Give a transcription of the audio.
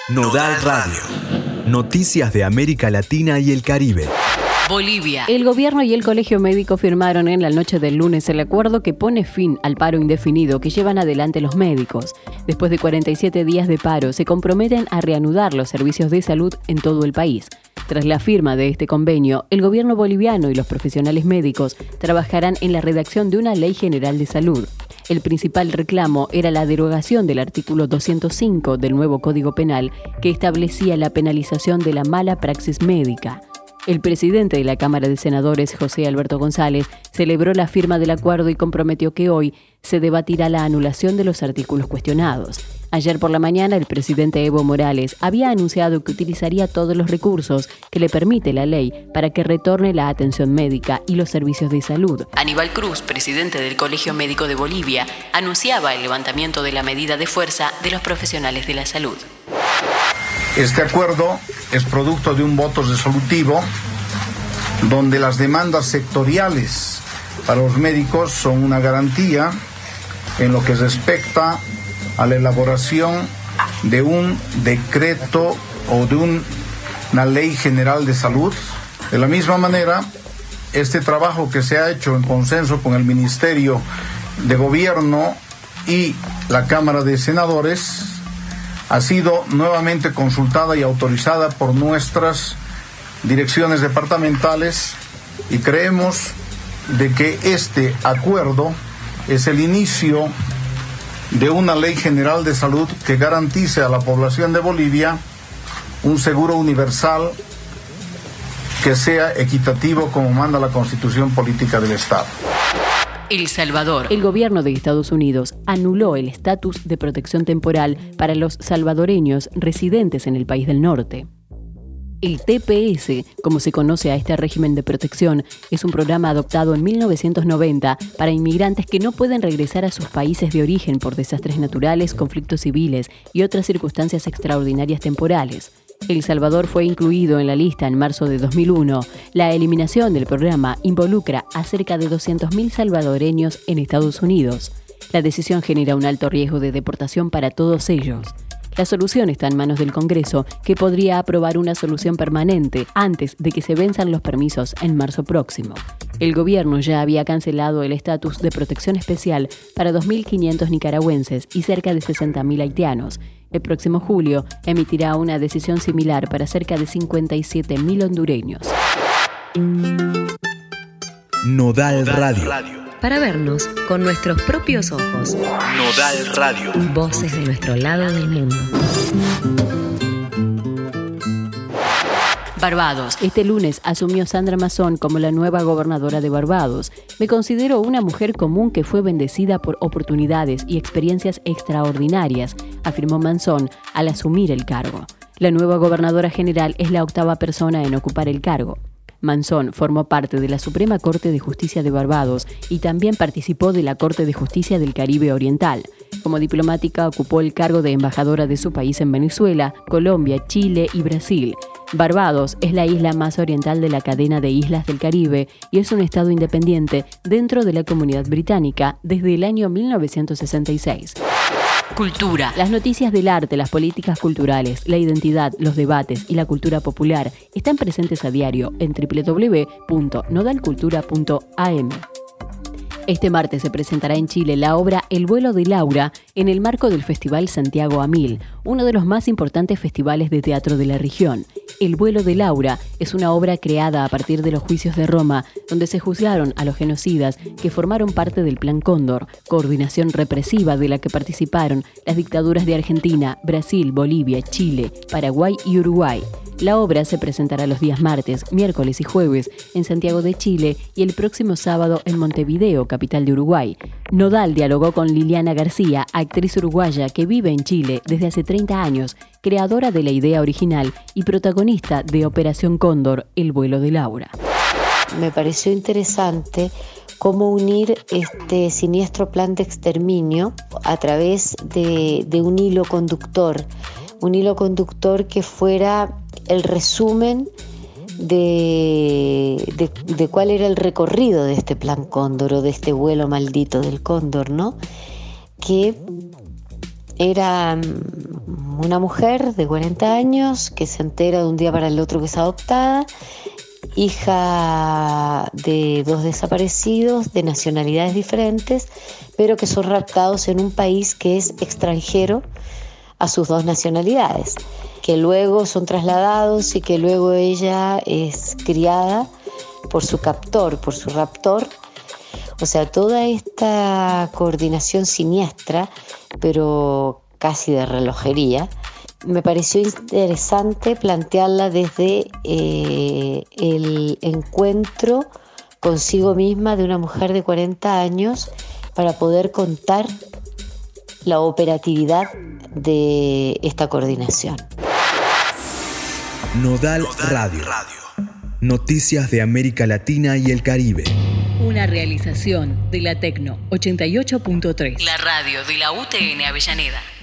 Nodal Radio. Noticias de América Latina y el Caribe. Bolivia. El gobierno y el colegio médico firmaron en la noche del lunes el acuerdo que pone fin al paro indefinido que llevan adelante los médicos. Después de 47 días de paro, se comprometen a reanudar los servicios de salud en todo el país. Tras la firma de este convenio, el gobierno boliviano y los profesionales médicos trabajarán en la redacción de una ley general de salud. El principal reclamo era la derogación del artículo 205 del nuevo Código Penal, que establecía la penalización de la mala praxis médica. El presidente de la Cámara de Senadores, José Alberto González, celebró la firma del acuerdo y comprometió que hoy se debatirá la anulación de los artículos cuestionados. Ayer por la mañana, el presidente Evo Morales había anunciado que utilizaría todos los recursos que le permite la ley para que retorne la atención médica y los servicios de salud. Aníbal Cruz, presidente del Colegio Médico de Bolivia, anunciaba el levantamiento de la medida de fuerza de los profesionales de la salud. Este acuerdo es producto de un voto resolutivo donde las demandas sectoriales para los médicos son una garantía en lo que respecta a la elaboración de un decreto o de una ley general de salud. De la misma manera, este trabajo que se ha hecho en consenso con el Ministerio de Gobierno y la Cámara de Senadores ha sido nuevamente consultada y autorizada por nuestras direcciones departamentales y creemos de que este acuerdo es el inicio de una ley general de salud que garantice a la población de Bolivia un seguro universal que sea equitativo como manda la Constitución Política del Estado. El Salvador. El gobierno de Estados Unidos anuló el estatus de protección temporal para los salvadoreños residentes en el país del norte. El TPS, como se conoce a este régimen de protección, es un programa adoptado en 1990 para inmigrantes que no pueden regresar a sus países de origen por desastres naturales, conflictos civiles y otras circunstancias extraordinarias temporales. El Salvador fue incluido en la lista en marzo de 2001. La eliminación del programa involucra a cerca de 200.000 salvadoreños en Estados Unidos. La decisión genera un alto riesgo de deportación para todos ellos. La solución está en manos del Congreso, que podría aprobar una solución permanente antes de que se venzan los permisos en marzo próximo. El gobierno ya había cancelado el estatus de protección especial para 2.500 nicaragüenses y cerca de 60.000 haitianos. El próximo julio emitirá una decisión similar para cerca de 57.000 hondureños. Nodal Radio. Para vernos con nuestros propios ojos. Nodal Radio. Voces de nuestro lado del mundo. Barbados. Este lunes asumió Sandra Mazón como la nueva gobernadora de Barbados. Me considero una mujer común que fue bendecida por oportunidades y experiencias extraordinarias, afirmó Mazón al asumir el cargo. La nueva gobernadora general es la octava persona en ocupar el cargo. Mazón formó parte de la Suprema Corte de Justicia de Barbados y también participó de la Corte de Justicia del Caribe Oriental. Como diplomática ocupó el cargo de embajadora de su país en Venezuela, Colombia, Chile y Brasil. Barbados es la isla más oriental de la cadena de islas del Caribe y es un estado independiente dentro de la Comunidad Británica desde el año 1966. Cultura. Las noticias del arte, las políticas culturales, la identidad, los debates y la cultura popular están presentes a diario en www.nodalcultura.am. Este martes se presentará en Chile la obra El vuelo de Laura en el marco del Festival Santiago a 1000, uno de los más importantes festivales de teatro de la región. El vuelo de Laura es una obra creada a partir de los juicios de Roma, donde se juzgaron a los genocidas que formaron parte del Plan Cóndor, coordinación represiva de la que participaron las dictaduras de Argentina, Brasil, Bolivia, Chile, Paraguay y Uruguay. La obra se presentará los días martes, miércoles y jueves en Santiago de Chile y el próximo sábado en Montevideo, capital de Uruguay. Nodal dialogó con Liliana García, actriz uruguaya que vive en Chile desde hace 30 años, creadora de la idea original y protagonista de Operación Cóndor, El vuelo de Laura. Me pareció interesante cómo unir este siniestro plan de exterminio a través de un hilo conductor que fuera el resumen de cuál era el recorrido de este plan Cóndor o de este vuelo maldito del Cóndor, ¿no? Que Era una mujer de 40 años que se entera de un día para el otro que es adoptada, hija de 2 desaparecidos de nacionalidades diferentes, pero que son raptados en un país que es extranjero a sus 2 nacionalidades, que luego son trasladados y que luego ella es criada por su captor, por su raptor. O sea, toda esta coordinación siniestra, pero casi de relojería, me pareció interesante plantearla desde el encuentro consigo misma de una mujer de 40 años para poder contar la operatividad de esta coordinación. Nodal Radio. Noticias de América Latina y el Caribe. Una realización de la Tecno 88.3. La radio de la UTN Avellaneda.